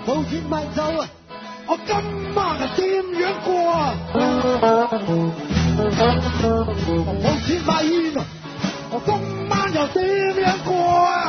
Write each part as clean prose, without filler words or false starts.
冇錢買酒啊！我今晚係點樣過啊？冇錢買煙啊！我今晚又點樣過啊？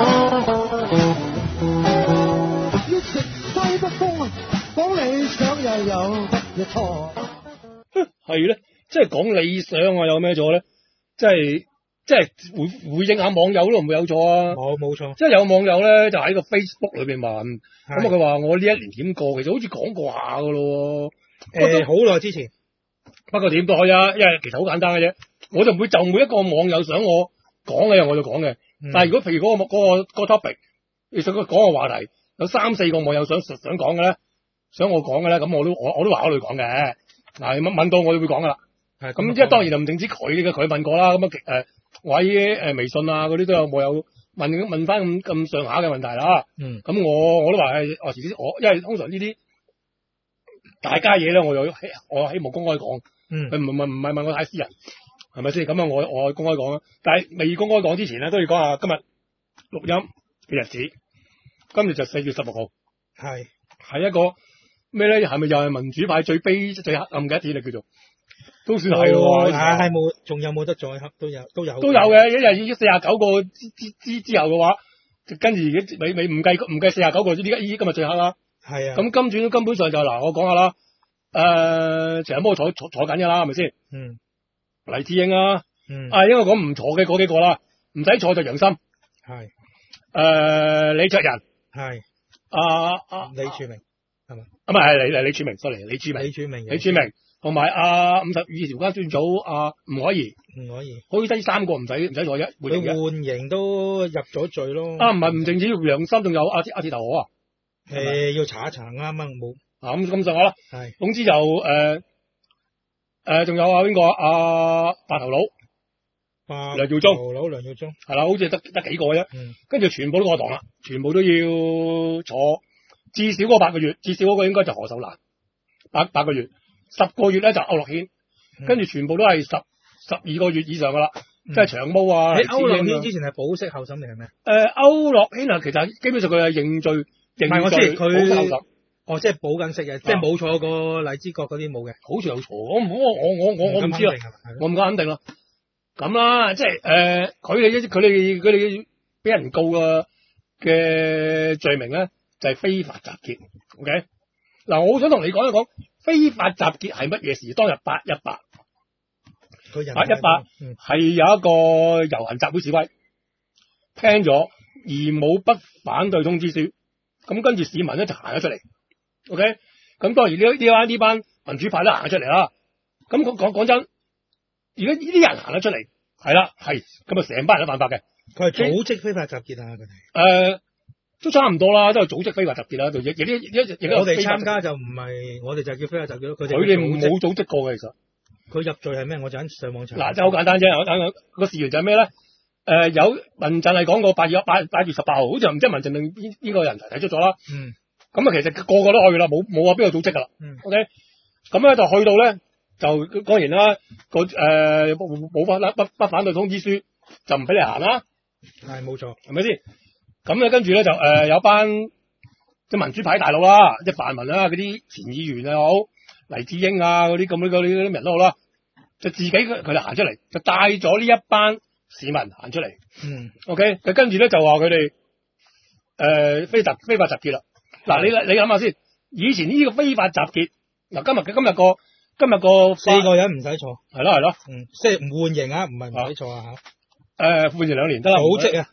要食西北風啊！講理想又有乜嘢錯？ 係咧，即係講理想啊，有咩錯咧？即係回應下網友都唔會有錯啊！ 冇錯， 即係有網友咧就喺個 Facebook 裏邊問，咁佢話我呢一年點過？其實好似講過下噶咯。 好耐之前， 不過點都可以啊，因為其實好簡單嘅啫。我就唔會就每一個網友想我講嘅我就講嘅。但係如果譬如嗰個 topic，你想講個話題，有3-4個網友想講嘅咧，想我講嘅咧，咁我都話考慮講嘅。嗱，問到我就會講噶啦。咁即係當然就唔淨止佢問過啦。咁我喺微信啊嗰啲都有網友問翻咁上下嘅問題啦。咁我都話我因為通常呢啲大家嘢咧，我希望公開講。佢唔係問我太私人，係咪先？咁啊，我公開講啦。但係未公開講之前咧，都要講下今日錄音嘅日子。今日就4月16號，係一個咩咧？係咪又係民主派最黑暗嘅一天嚟叫做？都算係喎。 係冇，仲有冇得再黑？都有嘅。一日已經49個之後嘅話，跟住而家未唔計49個，今日最黑啦。係啊。咁今轉根本上就嗱，我講下啦。成日幫我坐緊嘅啦，係咪先？黎智英啊，應該講唔坐嘅嗰幾個啦，唔使坐就楊森。係。李卓人。係。李柱銘係嘛？唔係李柱銘 ，sorry， 李柱銘。同埋52條關專組吳靄儀，好似得3個唔使坐啫， 佢緩刑都入咗罪咯。 唔係唔淨止楊森，仲有阿鐵頭河啊。 要查一查啱啱冇。 咁上下啦。係。總之就仲有邊個白頭佬梁耀忠係啦，好似得幾個啫。跟住全部都過堂啦，全部都要坐至少嗰8個月，至少嗰個應該就何秀蘭8個月。10個月咧就區諾軒，跟住全部都係12個月以上噶啦，即係長毛啊。 喺區諾軒之前係保釋候審定係咩？ 區諾軒啊，其實基本上佢係認罪， 我知佢保釋候審。 即係保緊釋嘅，即係冇坐過荔枝角嗰啲冇嘅。 好似有坐，我唔知啊，我唔夠肯定啦。咁啦，即係佢哋俾人告嘅罪名咧，就係非法集結。OK，嗱，我好想同你講一講。非法集結係乜嘢事？當日818係有一個遊行集會示威，聽咗而冇不反對通知書，咁跟住市民咧就行咗出嚟。OK，咁當然呢班民主派都行咗出嚟啦。咁講真，如果呢啲人行咗出嚟，係啦，咁啊成班人都犯法嘅。 佢係組織非法集結啊！佢哋都差唔多啦，都係組織非法集結啦。我哋參加就唔係，我哋就叫非法集結咯。佢哋冇組織過嘅，其實佢入罪係咩？我就喺上網查。 嗱，真係好簡單啫。個事源就係咩咧？有民陣係講過8月18號，好似唔知民陣定邊個人提出咗啦。咁啊，其實個個都去啦，冇話邊個組織噶啦。OK，咁咧就去到咧，就當然啦，冇不反對通知書就唔俾你行啦。 係冇錯， 係咪先？咁咧，跟住咧就有班即民主派大佬啦，即泛民啦，嗰啲前議員啊好，黎智英啊嗰啲人都好啦，就自己佢哋行出嚟，就帶咗呢一班市民行出嚟。OK， 佢跟住咧就話佢哋非法集結啦。嗱，你諗下先，以前呢個非法集結，嗱今日個 4個人唔使坐， 係咯， 即係唔緩刑啊，唔係唔使坐啊嚇。緩刑2年得啦。 組織及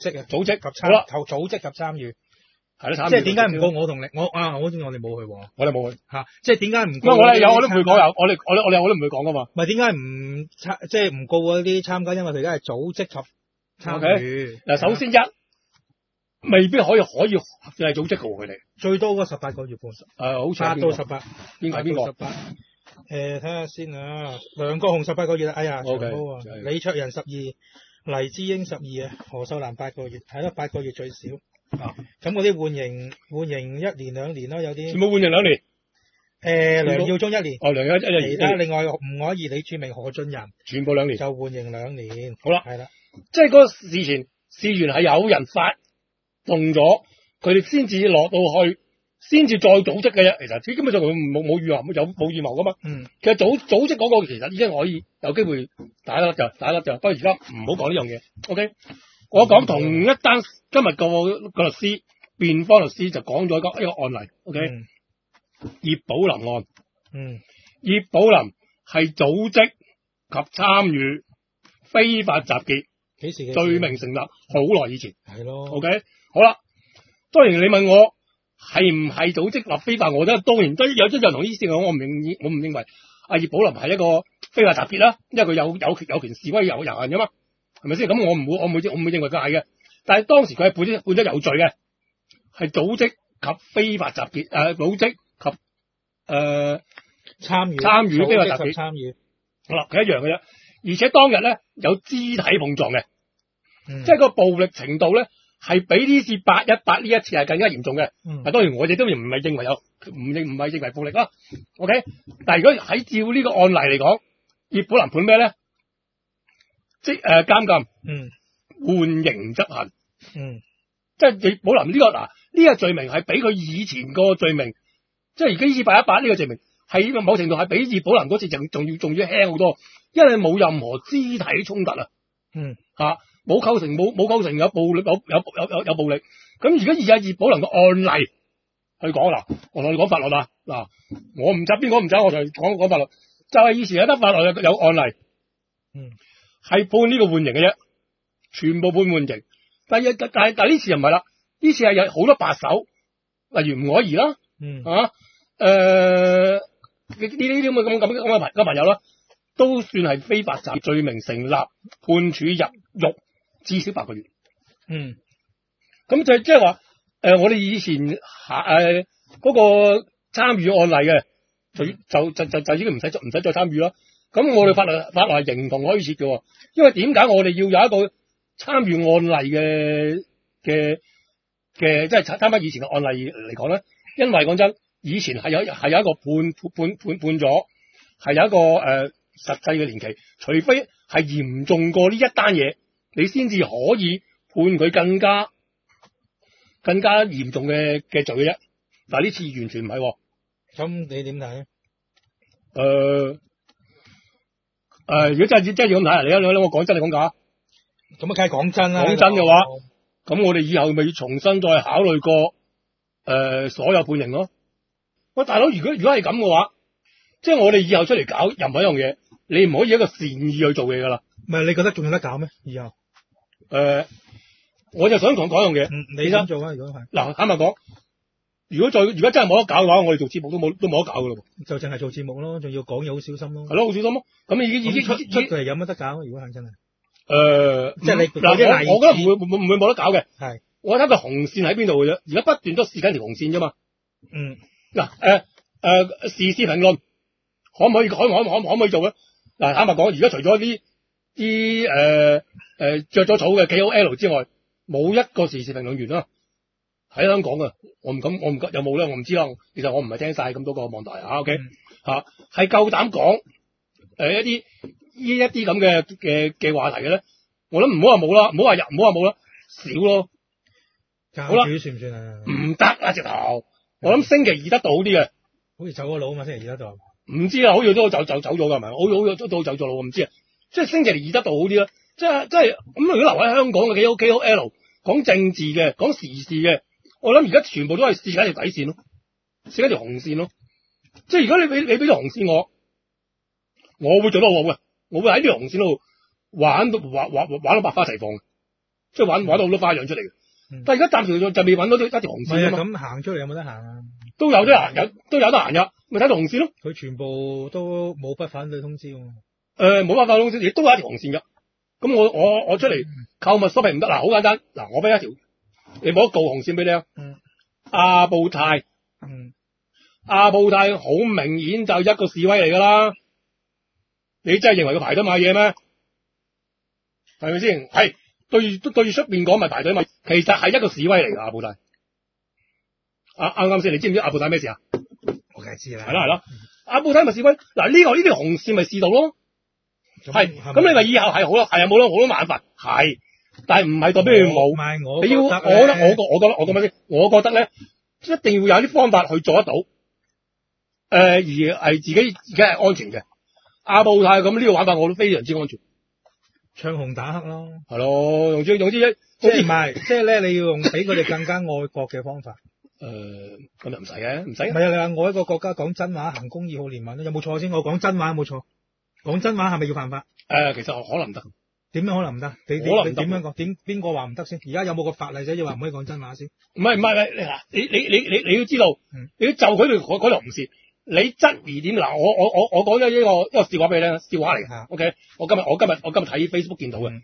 參與， 係咯， 即係點解唔告我同你？好似我哋冇去喎， 我哋冇去嚇，即係點解唔告？ 我哋有，我都唔會講，我哋都唔會講噶嘛。 唔係點解即係唔告嗰啲參加？因為佢而家係組織及參與。 嗱，首先未必可以係組織嘅喎，佢哋最多嗰18個月半。 好似 8到18， 邊個？18。 睇下先啊，梁國雄18個月，哎呀，長毛啊，李卓人12。黎智英12啊，何秀蘭8個月，係咯，8個月最少。咁嗰啲緩刑1年2年咯，有啲。全部緩刑2年。梁耀忠1年。梁耀忠1年。其他另外吳靄儀、李柱銘、何俊仁， 全部2年。 就緩刑2年。 好啦， 係啦， 即係嗰個事源係有人發動咗，佢哋先至落到去先至再組織嘅啫。其實基本上佢冇預謀，冇預謀噶嘛。其實組織嗰個其實已經可以有機會打一粒就，不過而家唔好講呢樣嘢。OK， 我講同一單今日個律師辯方律師就講咗一個案例。OK，葉寶林案。葉寶林係組織及參與非法集結， 幾時嘅罪名成立，好耐以前。 係咯。 OK， 好啦，當然你問我係唔係組織立非法，我覺得當然都有啲人同呢事我唔認為阿葉寶林係一個非法集結啦，因為佢有權示威遊行噶嘛，係咪先？咁我唔會認為佢係嘅，但係當時佢係判咗有罪嘅，係組織及非法集結，組織及參與非法集結參與。 好啦，佢一樣嘅啫，而且當日咧有肢體碰撞嘅，即係個暴力程度咧係比呢次818呢一次係更加嚴重嘅。當然我哋都唔係認為唔係認為暴力啦。OK， 但係如果喺照呢個案例嚟講，葉寶林判咩咧？即監禁，緩刑執行。即係葉寶林呢個呢個罪名係比佢以前個罪名，即係而家呢次818呢個罪名。喺某程度係比葉寶林嗰次仲要輕好多，因為冇任何肢體衝突啊，冇構成有暴力有暴力。咁而家而家葉寶林嘅案例去講啦，我同你講法律啦，我唔執邊個唔執，我就講法律，就係以前有得法律有案例，係判呢個緩刑嘅啫，全部判緩刑。但係呢次又唔係啦，呢次係有好多白手，例如吳靄儀啦，呢啲咁嘅朋友啦，都算係非法集結罪名成立，判處入獄至少8個月。咁即係話，我哋以前嗰個參與案例嘅，就已經唔使再參與啦。咁我哋法律係形同虛設嘅，因為點解我哋要有一個參與案例嘅，即係參翻以前嘅案例嚟講咧？因為講真。以前係有一個判咗，係有一個實際嘅年期，除非係嚴重過呢一單嘢，你先至可以判佢更加嚴重嘅罪嘅啫。但係呢次完全唔係。 咁你點睇咧？ 如果真係要咁睇，你我講真你講假？ 咁啊，梗係講真啦。 講真嘅話，咁我哋以後咪要重新再考慮過所有判刑咯。喂，大佬，如果係咁嘅話，即係我哋以後出嚟搞任何一樣嘢，你唔可以一個善意去做嘢噶啦。 唔係，你覺得仲有得搞咩？以後？ 我就想講樣嘢。 你想做啊？如果係嗱，坦白講，如果真係冇得搞嘅話，我哋做節目都冇得搞噶咯。就淨係做節目咯，仲要講嘢好小心咯。 係咯，好小心咯。咁已經出嚟有乜得搞？如果係真係。 即係你嗱，我覺得唔會冇得搞嘅。係。我睇個紅線喺邊度嘅啫，而家不斷都試緊條紅線啫嘛。嗱，時事評論可唔可以做咧？嗱，坦白講，而家除咗啲着咗草嘅 KOL 之外，冇一個時事評論員啦喺香港嘅。我唔敢有冇咧？我唔知啦。其實我唔係聽晒咁多個網台OK 係夠膽講一啲咁嘅話題嘅咧。我諗唔好話冇啦，唔好話冇啦，少咯。 教主算唔算啊？ 唔得啊，直頭。我諗星期二得到好啲嘅， 好似走咗佬啊嘛，星期二得到。 唔知啊，好似都走咗㗎，係咪？好似都走咗佬，我唔知啊。即係星期二得到好啲啦。即係咁，如果留喺香港嘅 KOL 講政治嘅，講時事嘅，我諗而家全部都係試緊條底線咯，試緊條紅線咯。即係如果你俾條紅線我會做得好好嘅，我會喺呢條紅線度玩到百花齊放嘅，即係玩到好多花樣出嚟嘅。但係而家暫時就未揾到一條紅線啊嘛。 咁行出嚟有冇得行啊？ 都有得行，都有得行㗎，咪睇條紅線咯。 佢全部都冇不反對通知喎。 冇辦法通知，亦都有一條紅線㗎。咁我出嚟購物 shopping 唔得嗱，好簡單嗱，我俾一條，你冇得告紅線俾你啊。阿布泰，阿布泰好明顯就一個示威嚟㗎啦。你真係認為佢排隊買嘢咩？係咪先？係。對出邊講咪排隊咪，其實係一個示威嚟㗎。阿布泰，啱先，你知唔知阿布泰咩事啊？ 我梗係知啦。 係啦，阿布泰咪示威嗱，呢啲紅線咪試到咯。係咁，你咪以後係好咯，係啊，冇咯，好多辦法係，但係唔係代表佢冇。你要我覺得咧， 一定要有啲方法去做得到，而係自己係安全嘅。阿布泰咁呢個玩法我都非常之安全。 唱紅打黑咯。 係咯，總之即係唔係，即係咧你要用比佢哋更加愛國嘅方法。 咁又唔使嘅，唔使。 唔係啊，你話我一個國家講真話行公義好憐憫有冇錯先？我講真話有冇錯？講真話係咪要犯法？ 其實可能唔得。 點樣可能唔得？你點樣講？邊個話唔得先？而家有冇個法例仔要話唔可以講真話先？ 唔係，你要知道，你要就佢哋嗰條紅線，你質疑點嗱？我講咗一個笑話俾你聽，笑話嚟㗎。OK，我今日睇 Facebook 見到嘅。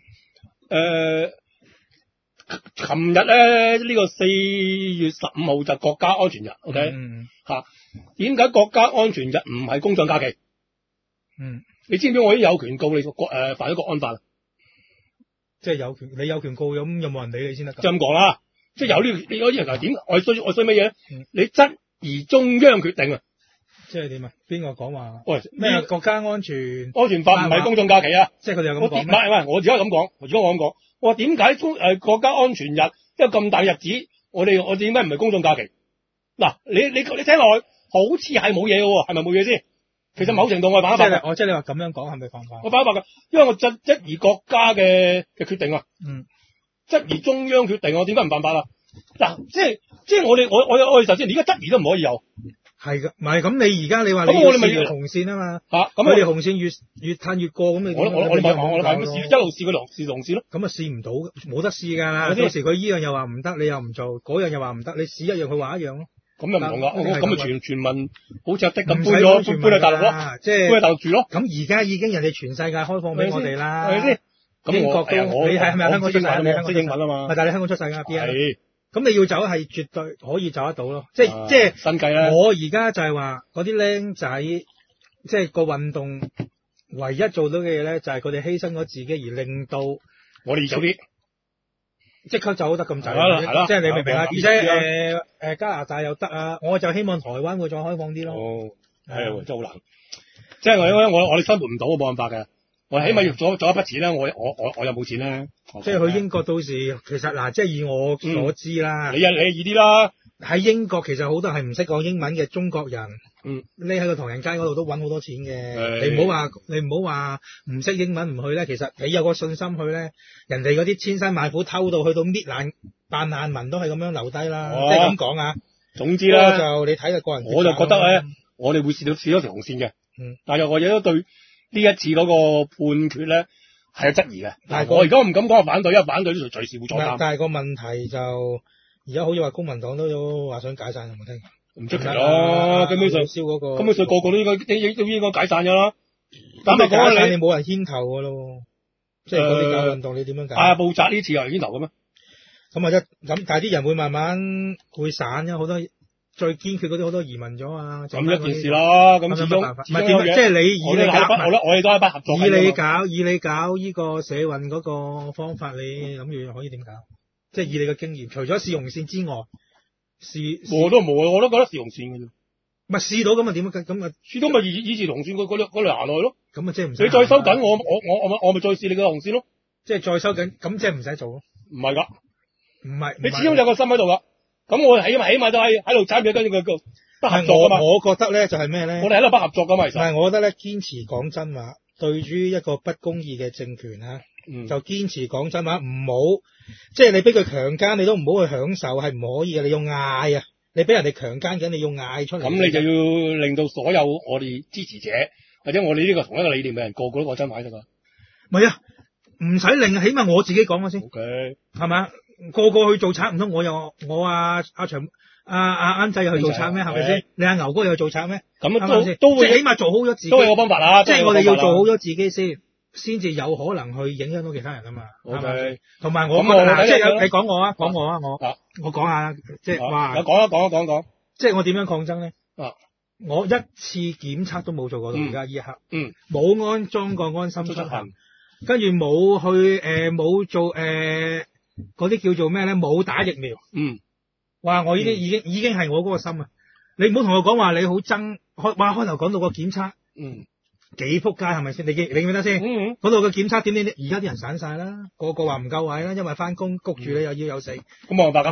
琴日咧呢個4月15號就國家安全日。OK，點解國家安全日唔係公眾假期？你知唔知我已經有權告你犯咗國安法？ 即係有權，你有權告咁有冇人理你先得㗎？ 就咁講啦，即係有呢個人係點？我需乜嘢咧？你質疑中央決定啊？即係點啊？邊個講話？ 喂， 咩國家安全法唔係公眾假期啊？ 即係佢哋有咁講？ 唔係，我而家咁講。如果我咁講，我話點解國家安全日一個咁大日子，我點解唔係公眾假期？嗱，你聽落去好似係冇嘢嘅喎，係咪冇嘢先？其實某程度我係犯法嘅。 即係你話咁樣講係咪犯法？ 我犯法㗎，因為我質疑國家嘅決定啊。質疑中央決定，我點解唔犯法啊？嗱，即係我哋首先，而家質疑都唔可以有。係㗎，唔係咁你而家你話你要試紅線啊嘛。咁佢哋紅線越褪越過，咁你我哋咪一路試佢試紅線咯。咁啊試唔到，冇得試㗎啦。有時佢依樣又話唔得，你又唔做；嗰樣又話唔得，你試一樣佢話一樣咯。咁又唔同㗎，咁啊全民好似阿的咁搬去大陸咯，即係搬去大陸住咯。咁而家已經人哋全世界開放俾我哋啦，係咪先？英國都你係咪香港出世？你香港識英文啊嘛？係，但係你香港出世㗎 B 係。咁你要走係絕對可以走得到咯，即係新計啦。我而家就係話嗰啲僆仔，即係個運動唯一做到嘅嘢咧，就係佢哋犧牲咗自己，而令到我哋早啲即刻走得咁滯。即係你明唔明啊？而且加拿大又得啊，我就希望台灣會再開放啲咯。係真係好難，即係我哋生活唔到，冇辦法嘅。我起碼要做一筆錢啦，我又冇錢啦。即係去英國到時，其實嗱，即係以我所知啦，你易啲啦。喺英國其實好多係唔識講英文嘅中國人，匿喺個唐人街嗰度都揾好多錢嘅。你唔好話唔識英文唔去咧，其實你有個信心去咧，人哋嗰啲千辛萬苦偷到去到搣爛扮難民都係咁樣留低啦。即係咁講啊。總之咧就你睇下個人。我就覺得咧，我哋會試咗條紅線嘅。但係我亦都對呢一次嗰個判決咧係有質疑嘅，但係我而家唔敢講反對，因為反對呢隨時會坐監。但係個問題就而家好似話公民黨都有話想解散，有冇聽？唔出奇咯，根本上燒嗰個，根本上個個都應該解散咗啦。咁咪講你冇人牽頭㗎咯，即係嗰啲搞運動你點樣解？布扎呢次有人牽頭嘅咩？咁但係啲人會慢慢會散嘅，好多。最堅決嗰啲好多移民咗啊！咁一件事啦，咁始終唔係點？即係你以你搞，我哋都係不合作。以你搞呢個社運嗰個方法，你諗住可以點搞？即係以你嘅經驗，除咗試紅線之外，我都冇，我都覺得試紅線嘅啫。咪試到咁啊？點啊？咁啊？試到咪以前紅線嗰條行落去咯。咁啊，即係唔使。你再收緊我咪再試你嘅紅線咯。即係再收緊，咁即係唔使做咯。唔係㗎，唔係你始終有個心喺度㗎。咁我起碼都喺度參與跟住佢不合作啊嘛。我覺得咧就係咩咧？我哋喺度不合作噶嘛，其實。但係我覺得咧，堅持講真話，對於一個不公義嘅政權啊，就堅持講真話，唔好即係你俾佢強姦，你都唔好去享受，係唔可以嘅。你要嗌啊！你俾人哋強姦緊，你要嗌出嚟。咁你就要令到所有我哋支持者或者我哋呢個同一個理念嘅人，個個都講真話得㗎。唔係啊，唔使令，起碼我自己講咗先。OK，係咪？個個去做賊，唔通我阿長啱仔又去做賊咩？係咪先？你阿牛哥又去做賊咩？咁都會，即係起碼做好咗自己。都有個方法啦，即係我哋要做好咗自己先至有可能去影響到其他人啊嘛。OK，同埋我覺得即係你講我啊，我講下即係話。講。即係我點樣抗爭咧？我一次檢測都冇做過到而家呢一刻。冇安裝過安心出行，跟住冇去冇做嗰啲叫做咩咧？冇打疫苗。哇！我已經係我嗰個心啊！你唔好同我講話你好憎開頭講到個檢測，幾撲街係咪先？你記唔記得先？嗰度個檢測點？而家啲人散晒啦，個個話唔夠位啦，因為翻工谷住你又要有死，咁冇辦法噶嘛。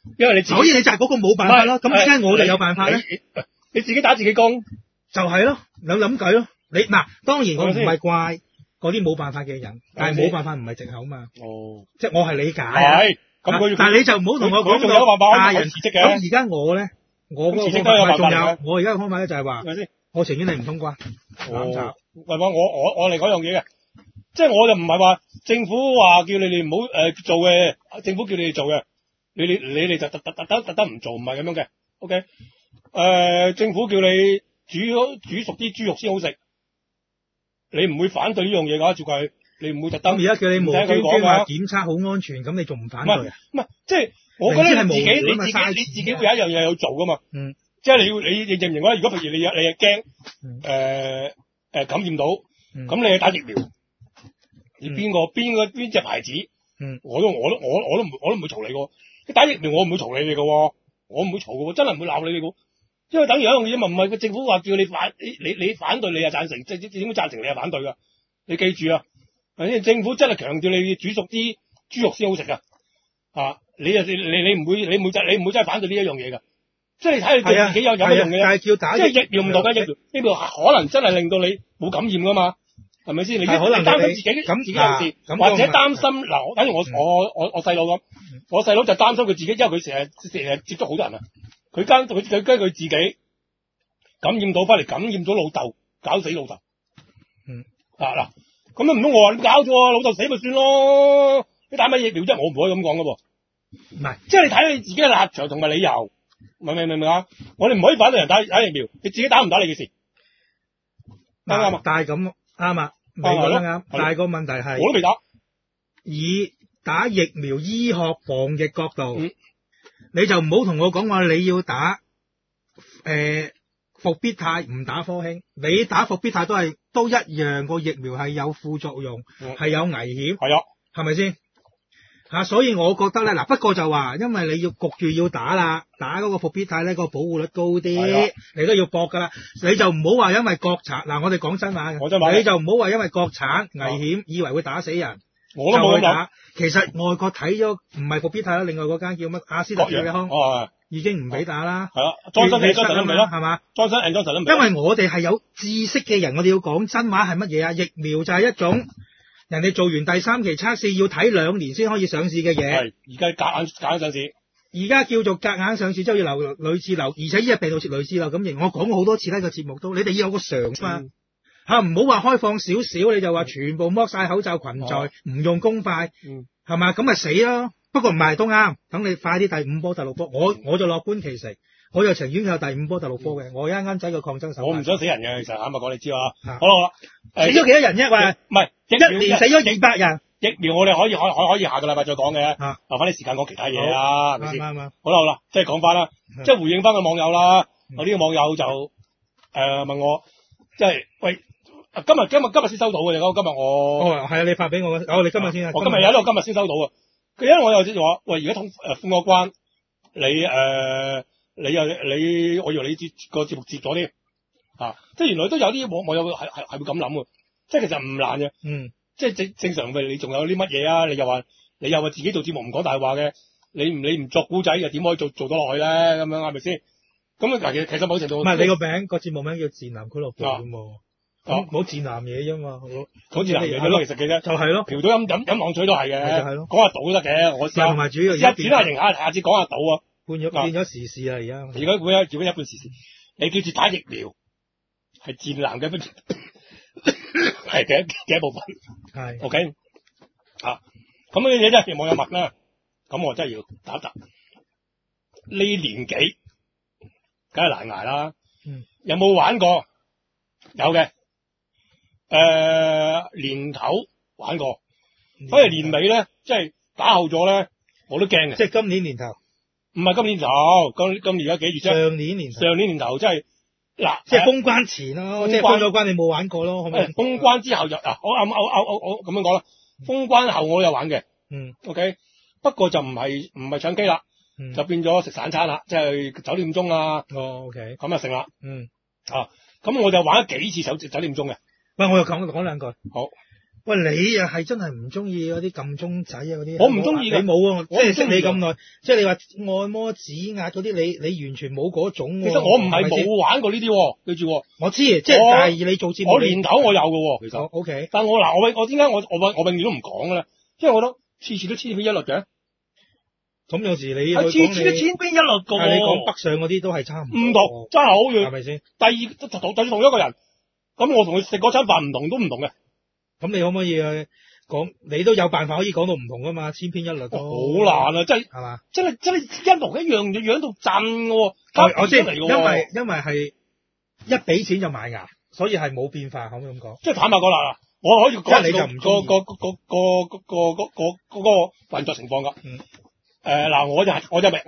因為你自己所以你就係嗰個冇辦法咯。咁點解我就有辦法咧？ 你自己打自己工， 就係咯，有諗計咯。你嗱，當然我唔係怪嗰啲冇辦法嘅人，但係冇辦法唔係藉口嘛。 哦， 即係我係理解。 係咁但係你就唔好同我講仲有辦法大人辭職嘅。 咁而家我咧，我嗰個方法仲有，我而家嘅方法咧就係話，我情願你唔通關。 喂，我嚟講樣嘢嘅，即係我就唔係話政府話叫你哋唔好做嘅，政府叫你哋做嘅，你哋就特登唔做，唔係咁樣嘅。OK，政府叫你煮熟啲豬肉先好食，你唔會反對呢樣嘢㗎，照計你唔會特登。 而家叫你無端端話檢測好安全，咁你仲唔反對啊？ 唔係，即係我覺得你自己會有一樣嘢要做㗎嘛。 嗯。 即係你認唔認為？如果譬如你係驚感染到，咁你去打疫苗，你邊隻牌子？我都唔會嘈你個。你打疫苗我唔會嘈你哋個，我唔會嘈個，真係唔會鬧你哋個。因為等於有一樣嘢嘛，唔係個政府話叫你你反對你又贊成，即係點會贊成你又反對㗎？你記住啊，政府真係強調你煮熟啲豬肉先好食㗎。你唔會真係反對呢一樣嘢㗎。即係你睇你對自己有乜用嘅， 但係叫打即係疫苗唔同嘅疫苗可能真係令到你冇感染噶嘛，係咪先？你擔心自己有事，或者擔心嗱，等於我細佬咁，我細佬就擔心佢自己，因為佢成日接觸好多人啊，佢驚佢自己感染到翻嚟，感染咗老豆，搞死老豆。嗱，咁唔通我話你搞咗老豆死咪算咯？你打乜疫苗啫？我唔可以咁講噶噃。 唔係， 即係你睇你自己嘅立場同埋理由。明啊！我哋唔可以反對人打疫苗，你自己打唔打你嘅事。啱啊！ 但係咁啱啊，你講得啱。但係個問題係， 我都未打。 以打疫苗醫學防疫角度，你就唔好同我講話你要打復必泰，唔打科興。你打復必泰都一樣，個疫苗係有副作用，係有危險。 係啊， 係咪先？所以我覺得咧，不過就話，因為你要焗住要打啦，打嗰個復必泰咧，個保護率高啲，你都要搏噶啦。你就唔好話因為國產，嗱我哋講真話嘅，你就唔好話因為國產危險，以為會打死人， 我都冇咁打。 其實外國睇咗唔係復必泰啦，另外嗰間叫乜阿斯特利康，已經唔俾打啦。 係啦，莊森都未咯， 係嘛？ 莊森都未。 因為我哋係有知識嘅人，我哋要講真話係乜嘢啊？疫苗就係一種。人哋做完第3期測試要睇2年先可以上市嘅嘢， 係而家夾硬上市， 而家叫做夾硬上市，之後要留類似留，而且呢隻病毒似類似流感型，我講過好多次呢個節目都，你哋要有個常嘛嚇，唔好話開放少少，你就話全部剝晒口罩群聚，唔用公筷，係嘛？咁咪死咯。不過唔係都啱，等你快啲第5波第6波，我就樂觀其成。我又情願有第5波第6波嘅，我一啱仔個抗爭手。我唔想死人嘅，其實坦白講你知啊。好啦， 死咗幾多人啫？喂， 唔係 1年死咗200人。 疫苗我哋可以下個禮拜再講嘅，留翻啲時間講其他嘢啊，係咪先？好啦，即係講翻啦，即係回應翻個網友啦。我呢個網友就問我，即係喂，今日先收到嘅，今日我係啊，你發俾我嘅，你今日先啊。 我今日先收到啊。佢因為我又即係話，喂，而家封個關，我以為你個節目接咗添，即係原來都有啲網友係會咁諗嘅，即係其實唔難嘅，即係正常嘅。你仲有啲乜嘢啊？你又話自己做節目唔講大話嘅，你唔作古仔又點可以做到落去咧？咁樣係咪先？咁嗱，其實某程度唔係你個節目名叫賤男俱樂部啫嘛，冇賤男嘢啫嘛， 講賤男嘢咯，其實嘅啫，就係咯，嫖賭飲浪取都係嘅，講下賭都得嘅，我試下，同埋主要一轉下型下次講下賭啊。變咗時事啦，而家變咗一半時事。你記住打疫苗係賤男嘅係嘅一部分。係 OK 咁嘅嘢啫，網友問啦，咁我真係要打一打。呢年紀梗係難捱啦。有冇玩過？有嘅。年頭玩過，所以年尾咧，即係打後咗咧，我都驚嘅。即係今年年頭。唔係今年頭，今年而家幾月啫？上年年頭，即係嗱，即係封關前咯，即係封咗關你冇玩過咯，係咪？封關之後就我咁樣講啦，封關後我有玩嘅，OK， 不過就唔係搶機啦，就變咗食散餐啦，即係酒店中啊，OK， 咁就成啦，咁我就玩咗幾次酒店中嘅。喂，我又講兩句。好。 喂，你又係真係唔中意嗰啲撳鐘仔啊嗰啲？ 我唔中意㗎， 你冇啊，即係識你咁耐， 耐，即係你話按摩指壓嗰啲，你完全冇嗰種喎。 其實我唔係冇玩過呢啲，記住。 我知，即係但係你做節目， 我年頭我有嘅，其實。 O K。 但我點解我永遠都唔講嘅咧？因為我覺得次次都千篇一律嘅。 咁有時你次次都千篇一律嘅。 你講北上嗰啲都係差唔多。 唔同，真係好遠。 係咪先？ 第二就同一個人，咁我同佢食嗰餐飯唔同都唔同嘅。 咁你可唔可以講？你都有辦法可以講到唔同噶嘛？千篇一律都好難啊！真係係嘛？真係一模一樣，就樣到震嘅。 我知，因為係一俾錢就買牙，所以係冇變化，可唔可以咁講？ 即係坦白講啦，我可以講你就唔中意個運作情況噶。嗱，我個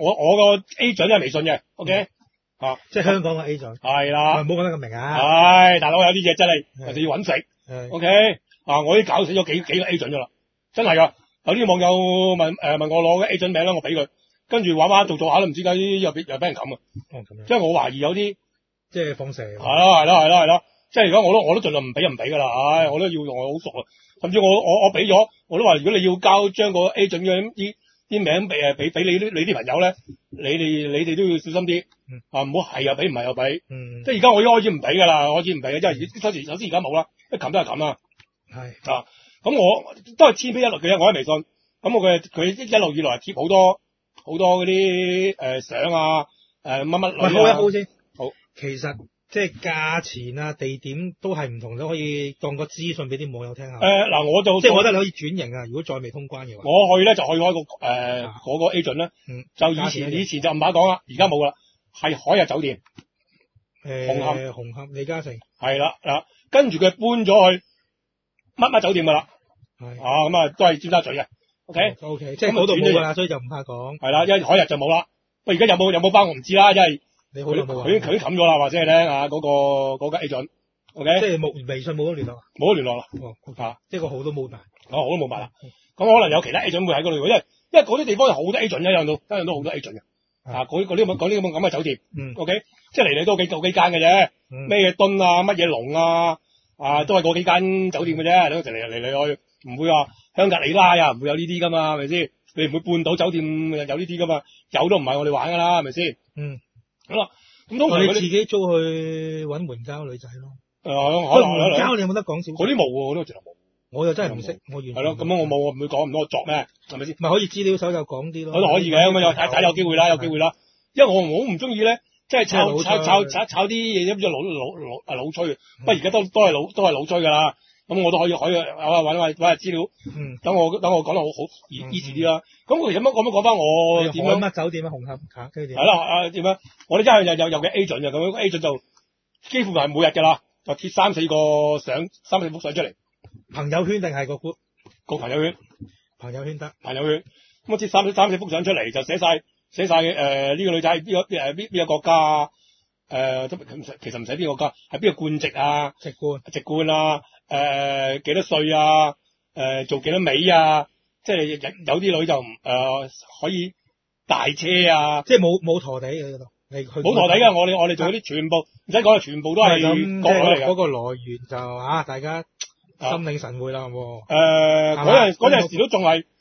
A 準係微信嘅 ，OK 啊， 即係香港嘅 A 準係啦， 唔好講得咁明啊。 係大佬有啲嘢真係人哋要搵食 ，OK 啊，我已經搞死咗幾個 A 準噶啦，真係噶。有啲網友問我攞嘅 A 準名啦，我俾佢，跟住玩做下都唔知解又俾人冚啊。即係我懷疑有啲即係放蛇。 係啦，即係而家我都盡量唔俾就唔俾噶啦，我都要用我好熟啊，甚至我俾咗，我都話如果你要將個 A 準嘅啲名俾你啲朋友咧，你哋都要小心啲，唔好係又俾，唔係又俾，即係而家我已經開始唔俾噶啦，開始唔俾嘅，因為首先而家冇啦，一冚都係冚啦，係啊，咁我都係千篇一律嘅，我喺微信，咁佢一路以來貼好多嗰啲相啊，乜乜女啊， 好一鋪先， 好， 其實即係價錢啊、地點都係唔同，都可以當個資訊俾啲網友聽下。 嗱，我就即係我覺得你可以轉型啊！如果再未通關嘅話， 我去咧就去開嗰個 agent 咧，就以前就唔怕講啦，而家冇啦，係海逸酒店，紅磡李嘉誠係啦嗱，跟住佢搬咗去乜酒店噶啦，咁啊都係尖沙咀嘅 ，OK， 即係嗰度冇噶啦，所以就唔怕講。 係啦，因為海逸就冇啦，喂，而家有冇包我唔知啦，因為你好耐冇佢已經冚咗啦，話俾你聽啊，嗰個 agent。OK， 即係微信冇得聯絡， 冇得聯絡啦， 即係個號都冇埋， 號都冇埋啦。咁可能有其他 agent 會喺嗰度，因為嗰啲地方有好多 agent，一樣都好多 agent 嘅。嗰啲咁嘅酒店，OK， 即係嚟都幾間嘅啫，咩敦啊，乜嘢龍啊，都係嗰幾間酒店嘅啫，嚟去，唔會話香格里拉啊，唔會有呢啲噶嘛，係咪先？你唔會半島酒店有呢啲噶嘛，有都唔係我哋玩噶啦，係咪先？好啦，咁通常你自己租去揾援交女仔咯。援交你有冇得講少？ 嗰啲冇喎，嗰啲直頭冇。 我又真係唔識，我完全係咯。 咁樣我冇，我唔會講咁多，我作咩？係咪先？ 咪可以資料搜就講啲咯。 我都可以嘅，咁樣睇有機會啦，有機會啦。因為我好唔中意咧，即係炒啲嘢，咁就老吹。不過而家都係老吹噶啦。咁我都可以揾下資料。等我講得好easy啲啦。咁我其實講翻我點樣？ 乜酒店啊？紅磡嚇，跟住點？ 係啦，點樣？我哋真係有嘅 agent 嘅，咁 agent 就幾乎係每日㗎啦，就貼3-4幅相出嚟。 朋友圈定係個 group？ 個朋友圈。 朋友圈得。朋友圈。咁我貼3-4幅相出嚟，就寫晒呢個女仔邊個國家啊？其實唔使邊個國家，係邊個冠籍啊？籍貫啊？幾多歲啊？做幾多尾啊？即係有啲女就可以大車啊！ 即係冇陀地嘅嗰度。 冇陀地嘅，我哋做嗰啲全部唔使講，全部都係國女嚟嘅。 嗰個來源就大家心領神會啦，係冇？ 嗰陣時都仲係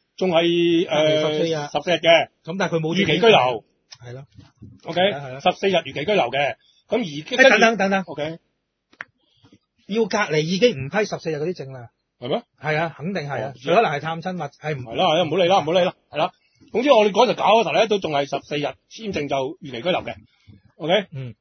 14日嘅。 咁但係佢冇預期居留。 係咯。 OK， 14日預期居留嘅。咁等等。 OK， 要隔離已經唔批14日嗰啲證啦。 係咩？ 係啊，肯定係啊。佢可能係探親或係唔係啦，唔好理啦，係啦。總之我哋嗰陣搞嗰頭咧，都仲係14日簽證就預期居留嘅。OK，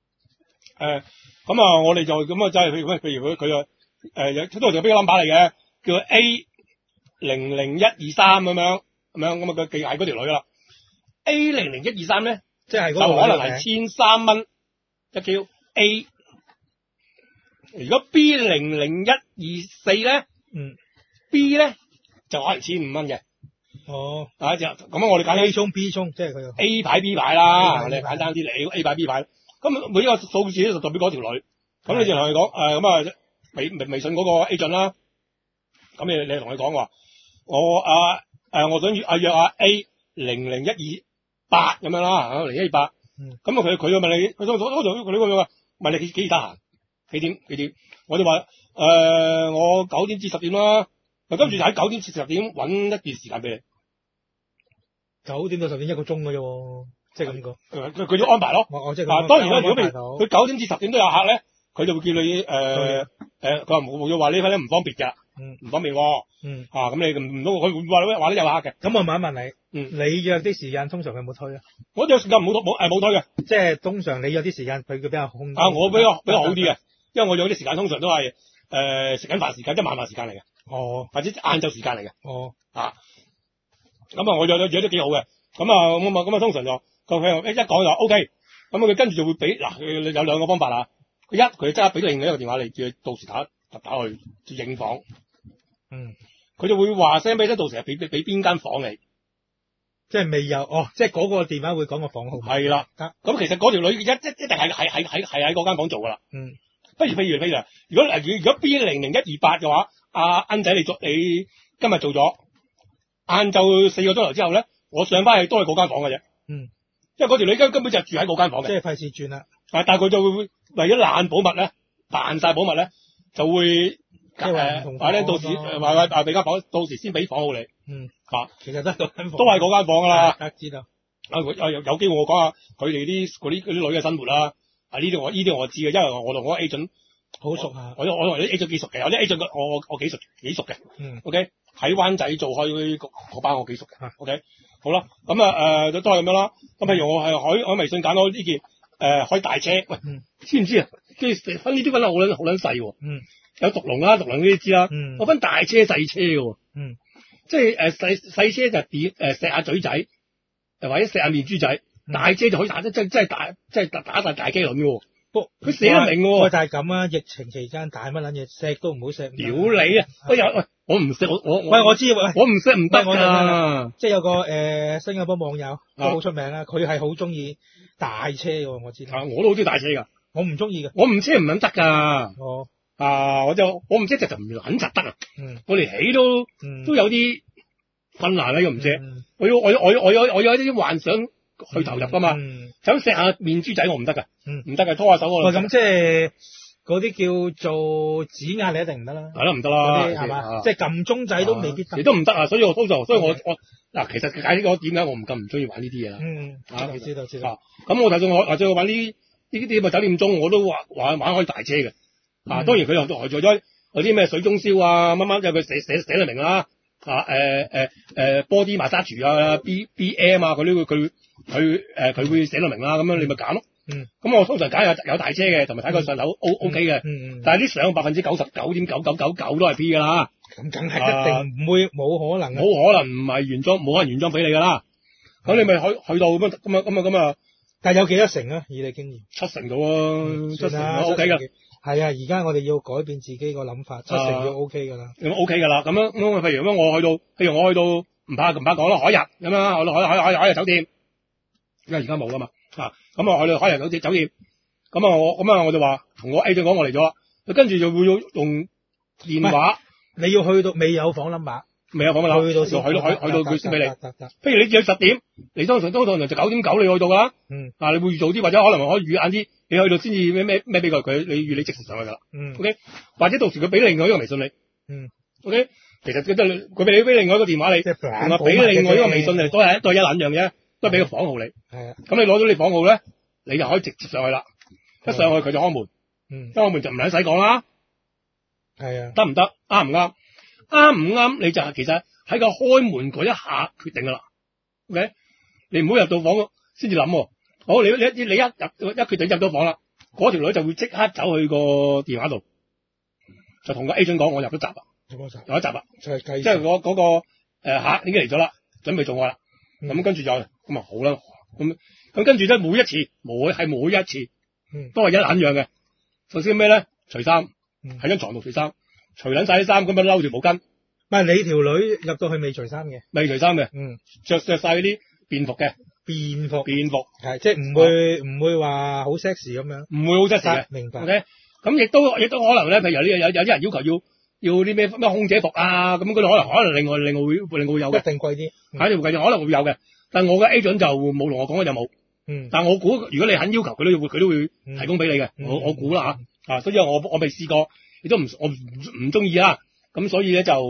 咁啊，我哋就咁啊，真係譬如佢都係就俾個 number 嚟嘅，叫 A00123咁樣，咁啊佢記係嗰條女啦。A00123咧， 即係就可能係1300蚊一 Q A。如果 B00124咧，B 咧就可能1500蚊嘅。咁我哋揀 A 衝 B 衝，即係佢 A 牌 B 牌啦，你簡單啲嚟 A 牌 B 牌。咁每一個數字咧就代表嗰條女。咁你就同佢講，咁啊微信嗰個 agent 啦。咁你同佢講話，我想約A00128咁樣啦，00128。咁佢問你，佢問你幾時得閒？幾點？我哋話我9點至10點啦。 跟住就喺9點至10點揾一段時間俾你。 9點到10點1個鐘嘅啫，即係咁講。 佢要安排咯。 即係當然啦，如果譬如佢9點至10點都有客咧，佢就會叫你佢話冇話呢批咧唔方便㗎，唔方便喎。咁你唔通佢話都有客嘅。 咁我問一問你，你約啲時間通常佢有冇推啊？ 我約時間冇推嘅。 即係通常你約啲時間佢比較空。 我比較好啲嘅，因為我約啲時間通常都係食緊飯時間，即係晚飯時間嚟嘅。或者晏晝時間嚟嘅。咁我約得幾好嘅。咁通常就佢一講就 OK。咁佢跟住就會俾有兩個方法啦。佢即刻俾另一個電話你，叫佢到時打去應房。佢就會話聲俾你，到時係俾邊間房你。 即係未有即係嗰個電話會講個房號。係啦。咁其實嗰條女一定係喺嗰間房做噶啦。譬如，如果 B00128 嘅話，阿恩仔你今日做咗，晏晝4個鐘頭之後咧，我上翻去都係嗰間房嘅啫。因為嗰條女根本就住喺嗰間房嘅。即係費事轉啦。但係佢就會為咗懶保密咧，扮晒保密咧，就會到時話俾間房，到時先俾房號你。 其實都係嗰間房。 都係嗰間房噶啦。 知道。 有機會我講下佢哋嗰啲女嘅生活啦。呢啲我知嘅，因為我同嗰個 agent 好熟啊。我同啲 agent 幾熟嘅，有啲 agent 我幾熟嘅。OK， 喺灣仔做開嗰班我幾熟嘅。OK， 好啦，咁都係咁樣啦。咁譬如我係喺微信揀到呢件開大車，喂，知唔知啊？跟住分呢啲分得好撚細喎。有獨龍啦，獨龍呢啲知啦。我分大車細車嘅。即係細車就錫下嘴仔，或者錫下面珠仔。大車就可以打得真係打晒大機輪嘅喎。佢寫得明喎。 但係咁啊，疫情期間大乜撚嘢，錫都唔好錫。 屌你啊！我唔錫我知我唔錫唔得㗎。 即係有個新加坡網友都好出名啦，佢係好中意大車嘅，我知道。 我都好中意大車㗎。 我唔中意嘅。 我唔車唔撚得㗎。我唔車就唔撚實得啊。我連起都有啲困難啦，要唔車。我有一啲幻想去投入㗎嘛。想錫下面珠仔我唔得㗎，唔得㗎，拖下手我。 咁即係嗰啲叫做指壓你一定唔得啦。 係咯，唔得啦， 係嘛？即係撳鐘仔都未必得。 你都唔得啊，所以我其實解釋我點解我唔中意玩呢啲嘢啦。 知道。 咁我就算或者我玩呢啲酒店鐘，我都玩開大車嘅。當然佢又做咗有啲咩水中燒啊，乜乜，佢寫得明啦。body massage 啊 BM 啊，佢會寫得明啦，咁樣你咪揀咯。咁我通常揀有大車嘅，同埋睇佢上樓 OK 嘅。但係啲相99.9999%都係 P 噶啦。 咁梗係一定唔會冇可能。 冇可能唔係原裝，冇可能原裝俾你噶啦。咁你咪去到咁啊。 但係有幾多成啊？以你經驗 ？7成到啊，7成都 OK 噶。 係啊，而家我哋要改變自己個諗法，7成要 OK 噶啦。 咁 OK 噶啦，咁譬如我去到唔怕講啦，海逸咁樣，去到海逸酒店，因為而家冇噶嘛。咁我去到海逸酒店，咁我就話同我 agent 講我嚟咗，佢跟住就會用電話。 你要去到未有房 number， 未有房 number， 去到佢先俾你。譬如你約10點，你通常就9.9你去到噶啦。你會預早啲，或者可能可以預晏啲，你去到先至咩俾佢你預你即時上去噶啦。OK， 或者到時佢俾另外一個微信你。OK， 其實佢俾另外一個電話你，同埋俾另外一個微信你，都係一撚樣嘅，都係俾個房號你。係啊。咁你攞到你房號咧，你就可以直接上去啦。一上去佢就開門。開門就唔使講啦。係啊。得唔得？啱唔啱？啱唔啱？你就係其實喺個開門嗰一下決定噶啦。OK， 你唔好入到房先至諗。好，你一決定入到房啦，嗰條女就會即刻走去個電話度，就同個 agent 講我入咗閘啦，有一閘啦，即係嗰個客已經嚟咗啦，準備做愛啦。咁跟住就咁啊好啦，咁跟住咧每一次都係一撚樣嘅。首先咩咧？除衫，喺張床度除衫，除撚晒啲衫，咁樣嬲住毛巾。 唔係你條女入到去未除衫嘅？未除衫嘅，着晒嗰啲便服嘅。便服係即係唔會話好 sexy 咁樣，唔會好 sexy 嘅。明白。OK， 咁亦都可能咧，譬如有啲人要求要啲咩空姐服啊，咁嗰度可能另外會有嘅，一定貴啲，肯定會貴啲，可能會有嘅。但係我嘅 agent 就冇同我講就冇。但係我估如果你肯要求，佢都會提供俾你嘅。我估啦嚇，所以我未試過，亦都我唔中意啦。咁所以咧就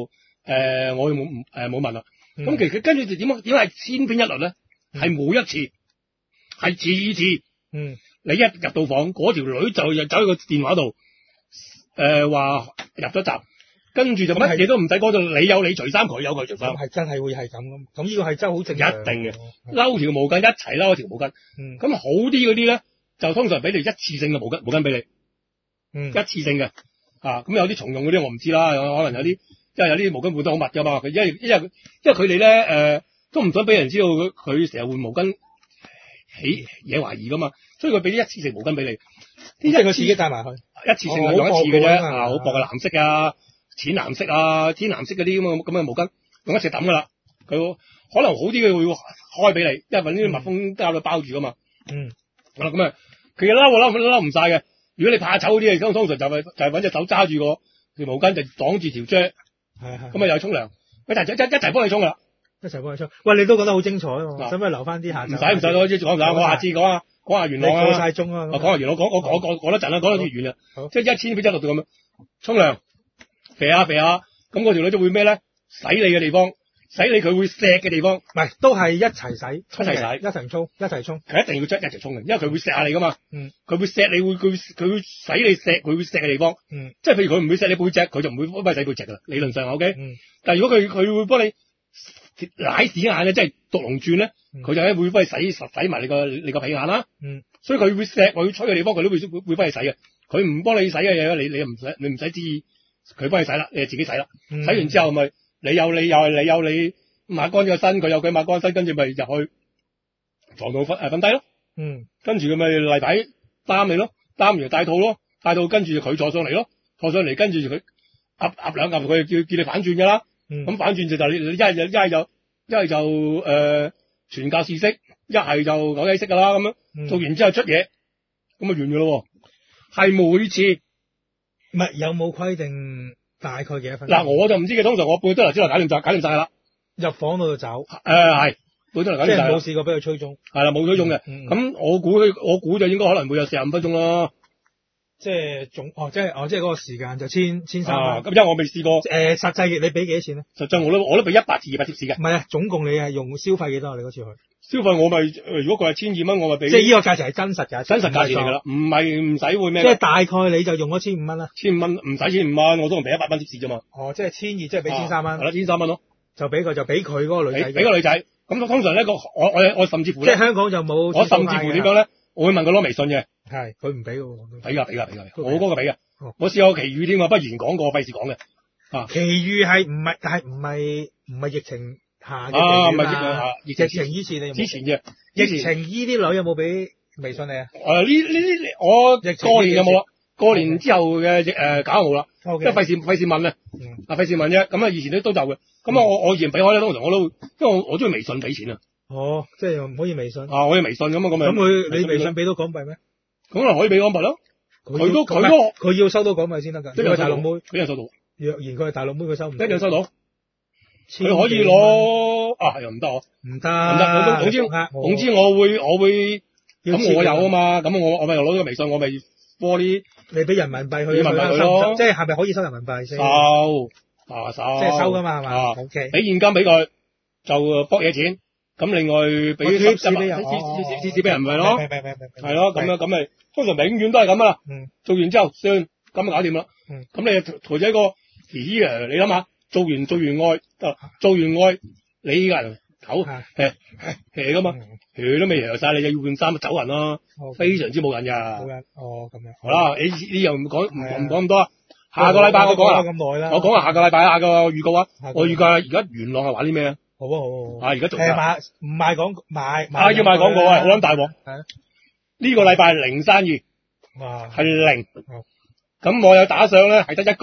我冇問啦。咁其實跟住點係千篇一律咧？係每一次，係次次，你一入到房，嗰條女就走去個電話度，話入咗閘，跟住就乜嘢都唔使講，就你有你除衫，佢有佢除衫。 係真係會係咁。咁呢個係真係好正常。 一定嘅，嬲條毛巾一齊嬲條毛巾。咁好啲嗰啲咧，就通常俾你一次性嘅毛巾俾你。一次性嘅。咁有啲重用嗰啲我唔知啦，可能有啲，因為有啲毛巾換得好密噶嘛。因為佢哋咧，都唔想俾人知道佢成日換毛巾起嘢懷疑噶嘛，所以佢俾啲一次性毛巾俾你。 即係佢自己帶埋去。 一次性用一次嘅啫，好薄嘅藍色啊。淺藍色啊，天藍色嗰啲咁嘅毛巾，用一次抌噶啦。佢可能好啲嘅會開俾你，因為搵啲密封膠嚟包住噶嘛。好啦，咁啊，其實嬲唔晒嘅。如果你怕醜嗰啲，通常就係搵隻手揸住個條毛巾就擋住條啫。係。咁啊又沖涼，一齊幫你沖噶啦。 一齊幫你沖。喂，你都覺得好精彩喎，使唔使留翻啲下？唔使， 我下次講下元朗啊。 你過晒鐘啊。 講下元朗，講得陣啦，講到越遠啦。即係1000篇一律咁樣沖涼。肥下，咁嗰條女就會咩咧？洗你嘅地方，洗你佢會錫嘅地方， 唔係都係一齊洗， 一齊洗， 一齊沖， 佢一定要一齊沖嘅，因為佢會錫下你噶嘛。佢會錫你，佢會洗你錫，佢會錫嘅地方。即係譬如佢唔會錫你背脊，佢就唔會幫你洗背脊噶啦。理論上 OK。但係如果佢會幫你舐屎眼嘅，即係獨龍轉咧，佢就會幫你洗埋你個皮眼啦。所以佢會錫，佢吹嘅地方，佢都會幫你洗嘅。佢唔幫你洗嘅嘢，你唔使知。佢幫你洗啦，你就自己洗啦。洗完之後咪你有你抹乾個身，佢有佢抹乾身，跟住咪入去床度瞓低咯。跟住佢咪例牌擔你咯，擔完就戴套咯，戴套跟住佢坐上嚟咯，坐上嚟跟住佢噏兩噏，佢叫你反轉噶啦。咁反轉就你一係就傳教士式，一係就狗仔式噶啦咁樣。做完之後出嘢，咁啊完噶咯。係每次。 唔係有冇規定大概幾多分鐘？ 嗱，我就唔知嘅，通常我半個鐘頭之內搞掂晒啦。 入房度就走。 係半個鐘頭搞掂晒。 即係冇試過俾佢吹鐘。 係啦，冇吹鐘嘅。咁我估就應該可能會有45分鐘咯。 即係即係嗰個時間就1300。 咁因為我未試過。 實際你俾幾多錢咧？ 實際我都俾100至200貼士嘅。 唔係啊，總共你係用消費幾多？你嗰次去？ 消費我咪如果佢係1200蚊，我咪俾。 即係呢個價錢係真實㗎， 真實價錢嚟㗎啦，唔使會咩？ 即係大概你就用咗1500蚊啦。 1500蚊唔使1500蚊，我都俾100蚊貼士啫嘛。 即係1200，即係俾1300蚊。 係啦，1300蚊咯。 就俾佢嗰個女仔。 俾個女仔。咁通常咧我甚至乎即係香港就冇。 我甚至乎點講咧？我會問佢攞微信嘅。 係，佢唔俾喎。 俾㗎，我嗰個俾嘅。我試過奇遇添啊，不如講過，費事講嘅。 奇遇係唔係？但係唔係疫情下嘅。 唔係疫情以前你之前嘅。 疫情依啲女有冇俾微信你啊？ 呢我過年有冇啦？過年之後嘅搞冇啦，即係費事問啊。費事問啫。咁啊，以前都有嘅。咁我以前俾開咧，通常我都因為我中意微信俾錢啊。 即係唔可以微信。 我要微信咁啊， 咁你微信俾到港幣咩？ 咁啊可以俾港幣咯。佢要收到港幣先得㗎。 即係大陸妹，俾人收到。 若然佢係大陸妹，佢收唔到。 一定收到。佢可以攞又唔得我。唔得。總之我會咁我有啊嘛，咁我咪攞咗個微信，我咪播啲。 你俾人民幣去。 人民幣咯。 即係係咪可以收人民幣先？ 收。 即係收㗎嘛係嘛？OK。 俾現金俾佢就博嘢錢。咁另外俾貼士俾人咪咯，係咯，咁咪通常永遠都係咁啦。做完之後算，咁就搞掂啦。咁你圖仔個嘻嘻啊，你諗下，做完愛，你個人口㗎嘛，都未嚟晒，你就要換衫走人啦，非常之冇癮㗎。冇癮， 咁樣。 好啦，你又唔講咁多啊？下個禮拜我講啦，我講下下個禮拜下個預告啊，我預告而家元朗係玩啲咩啊？ 好啊！ 而家做唔賣廣告， 要賣廣告啊！好撚大鑊。呢個禮拜零生意，係0。咁我有打賞咧，係得1個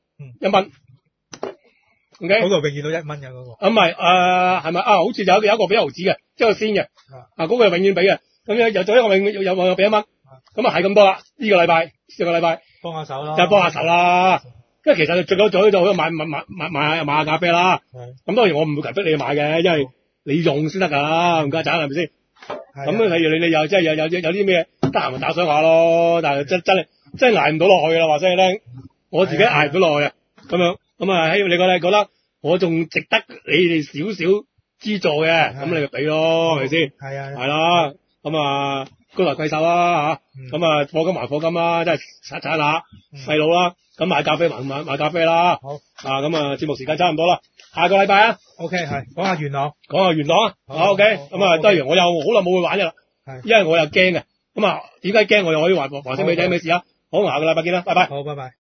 ，1蚊。OK。 嗰個永遠都1蚊嘅嗰個。 唔係，係咪好似有一個俾毫子嘅，即係先嘅。嗰個永遠俾嘅。咁又做一個有俾1蚊。咁係咁多啦。呢個禮拜，4個禮拜。 幫下手啦。 就係幫下手啦。因為其實最早就去買下咖啡啦。咁當然我唔會強迫你去買嘅，因為你用先得㗎，唔該賺係咪先？咁譬如你又即係有啲咩得閒咪打賞下咯，但係真係捱唔到落去啦，話聲你聽，我自己捱唔到落去啊。咁樣你覺得我仲值得你哋少少資助嘅，咁你就俾咯，係咪先？ 係啊， 係啦，咁啊高抬貴手啦嚇，咁啊課金還課金啦，即係刷下細佬啦，咁買咖啡還買咖啡啦。 好咁啊節目時間差唔多啦，下個禮拜啊 ，OK 係講下元朗啊，好 OK，咁啊當然我又好耐冇去玩嘅啦，因為我又驚嘅，咁啊點解驚我又可以話聲俾你聽咩事啊？好，下個禮拜見啦，拜拜。 好，拜拜。